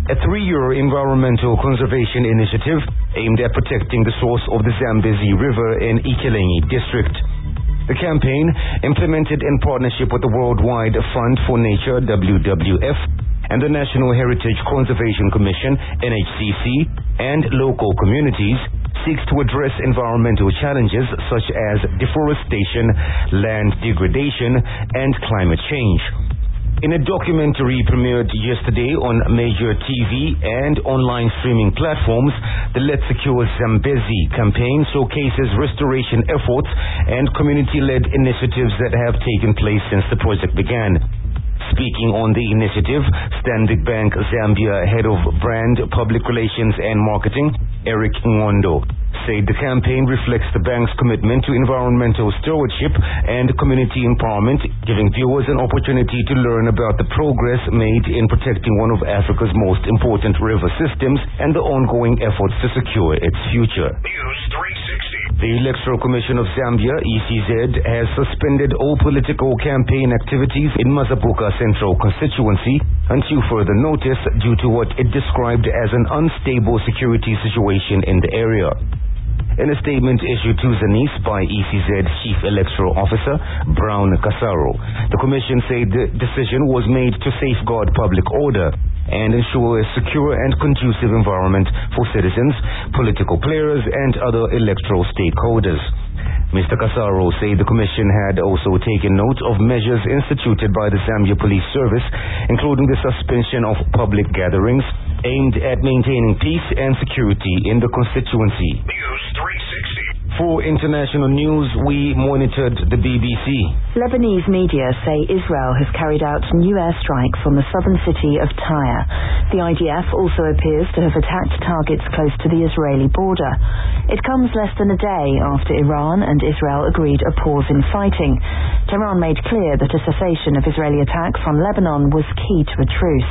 a 3-year environmental conservation initiative aimed at protecting the source of the Zambezi River in Ikelenyi district. The campaign, implemented in partnership with the Worldwide Fund for Nature (WWF) and the National Heritage Conservation Commission (NHCC) and local communities, seeks to address environmental challenges such as deforestation, land degradation, and climate change. In a documentary premiered yesterday on major TV and online streaming platforms, the Let's Secure Zambezi campaign showcases restoration efforts and community-led initiatives that have taken place since the project began. Speaking on the initiative, Stanbic Bank Zambia Head of Brand, Public Relations and Marketing, Eric Ngondo, said the campaign reflects the bank's commitment to environmental stewardship and community empowerment, giving viewers an opportunity to learn about the progress made in protecting one of Africa's most important river systems and the ongoing efforts to secure its future. News 360. The Electoral Commission of Zambia, ECZ, has suspended all political campaign activities in Mazabuka Central constituency until further notice due to what it described as an unstable security situation in the area. In a statement issued to Zanis by ECZ Chief Electoral Officer Brown Kasaro, the Commission said the decision was made to safeguard public order and ensure a secure and conducive environment for citizens, political players, and other electoral stakeholders. Mr. Kasaro said the Commission had also taken note of measures instituted by the Zambia Police Service, including the suspension of public gatherings aimed at maintaining peace and security in the constituency. News 360. For international news, we monitored the BBC. Lebanese media say Israel has carried out new airstrikes on the southern city of Tyre. The IDF also appears to have attacked targets close to the Israeli border. It comes less than a day after Iran and Israel agreed a pause in fighting. Tehran made clear that a cessation of Israeli attacks on Lebanon was key to a truce.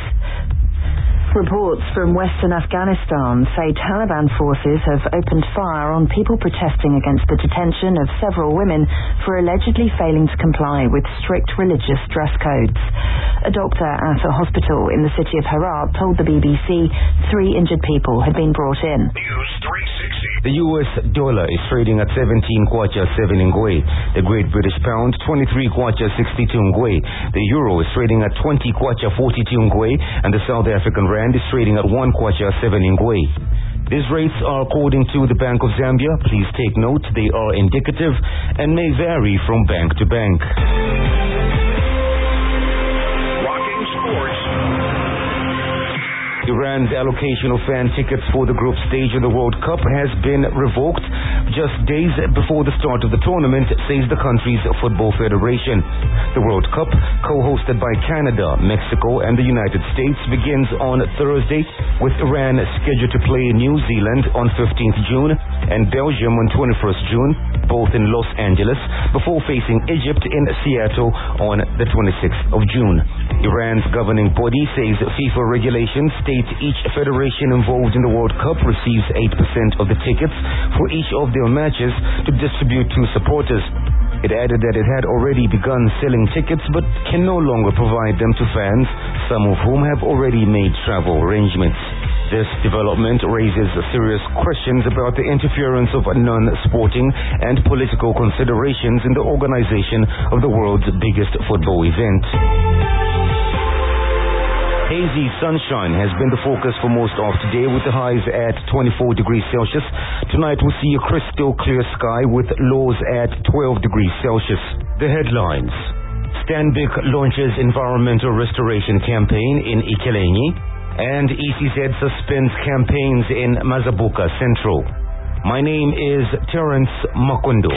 Reports from western Afghanistan say Taliban forces have opened fire on people protesting against the detention of several women for allegedly failing to comply with strict religious dress codes. A doctor at a hospital in the city of Herat told the BBC 3 injured people had been brought in. News 360. The US dollar is trading at 17 kwacha 7 ngwe. The Great British Pound 23 kwacha 62 ngwe. The euro is trading at 20 kwacha 42 ngwe, and the South African rand is trading at 1 kwacha 7 ngwe. These rates are according to the Bank of Zambia. Please take note, they are indicative and may vary from bank to bank. Rocking sports. Iran's allocation of fan tickets for the group stage of the World Cup has been revoked just days before the start of the tournament, says the country's football federation. The World Cup, co-hosted by Canada, Mexico, and the United States, begins on Thursday, with Iran scheduled to play New Zealand on 15th June and Belgium on 21st June, both in Los Angeles, before facing Egypt in Seattle on the 26th of June. Iran's governing body says FIFA regulations state each federation involved in the World Cup receives 8% of the tickets for each of their matches to distribute to supporters. It added that it had already begun selling tickets but can no longer provide them to fans, some of whom have already made travel arrangements. This development raises serious questions about the interference of non-sporting and political considerations in the organization of the world's biggest football event. Hazy sunshine has been the focus for most of today, with the highs at 24 degrees Celsius. Tonight we'll see a crystal clear sky with lows at 12 degrees Celsius. The headlines: Stanbic launches environmental restoration campaign in Ikelenyi, and ECZ suspends campaigns in Mazabuka Central. My name is Terence Makundo.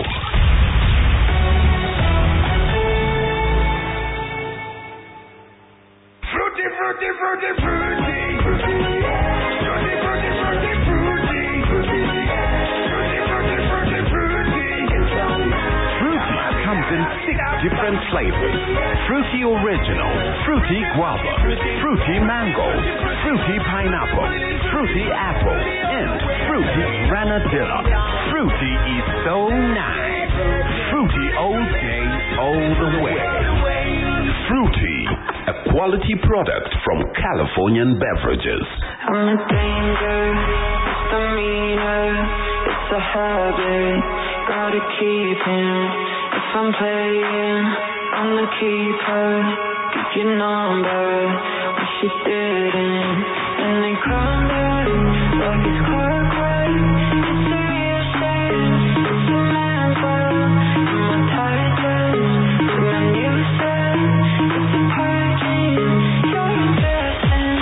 Different flavors: fruity original, fruity guava, fruity mango, fruity pineapple, fruity apple, and fruity granadilla. Fruity is so nice. Fruity all day, all the way. Fruity, a quality product from Californian Beverages. I'm a danger, misdemeanor, it's a habit, gotta keep him. If I'm playing, I'm the keeper, give your number, wish you didn't. And they come back like it's clockwork, it's a real shame, it's a man's world. And my tired days, to my new set, it's a purging, you're a blessing.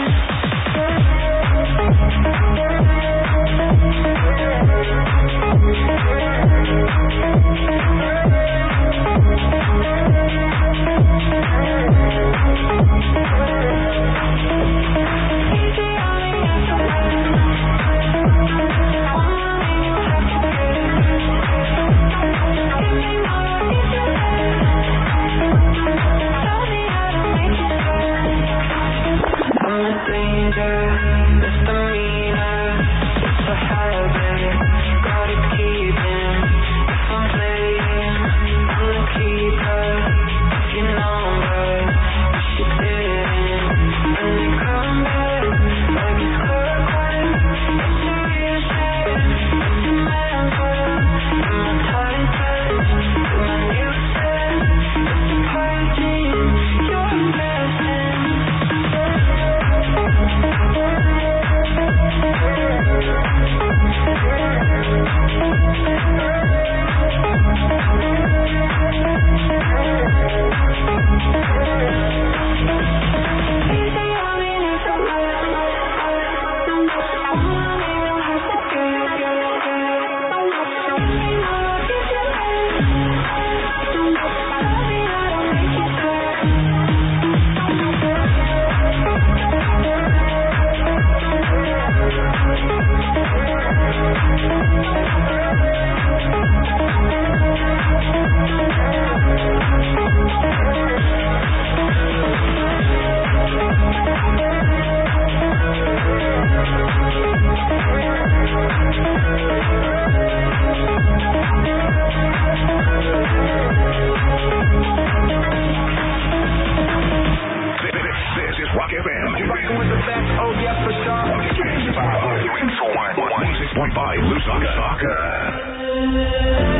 Lusaka.